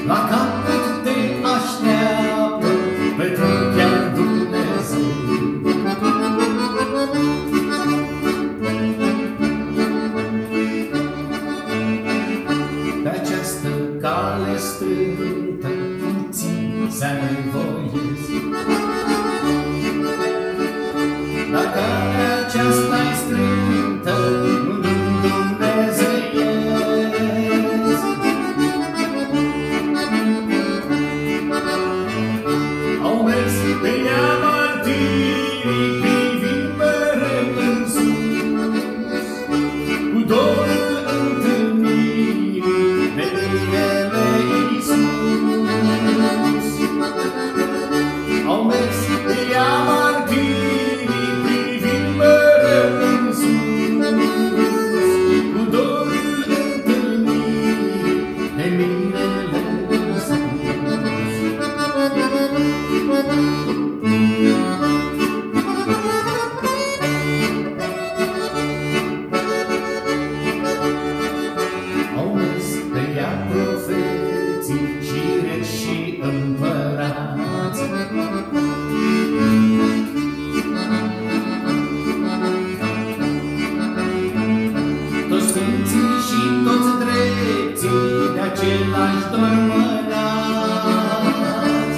La capăt te așteaptă petrechea Dumnezeu. Pe această cale strântă puțin se nevoiesc. La calea aceasta-i strântă, nu dumnezeiesc. Au mers pe ea martirii, privind mereu în sus, cu dorul întâlnirii de binele Iisus. Au mers pe ea martirii, privind mereu în sus, cu dorul întâlnirii de binele Iisus. Au mers pe ea profeții și reși și împărați. Toți sfinții și toți drepții de același dor mănați.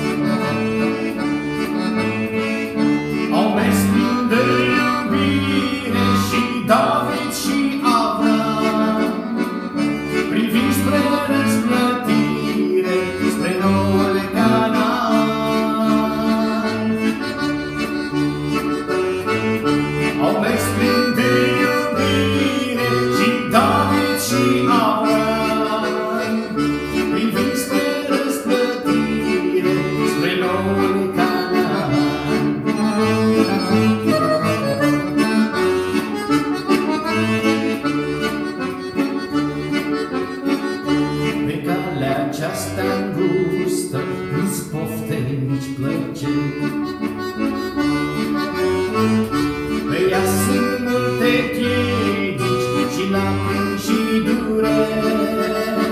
Au mers plin de iubire și David și Avram, privind spre răsplătire, spre noul Canaan. Au mers plin de iubire și David și Avram, privind spre răsplătire, spre noul Canaan. Pe calea aceasta îngustă nu-ți pofte nici plăceri. Pe ea sunt multe piedici și lacrimi și dureri.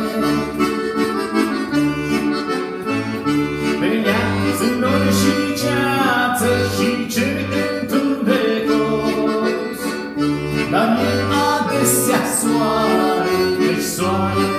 Pe ea sunt nori și ceață și cer întunecos, dar e adesea soare, deci soare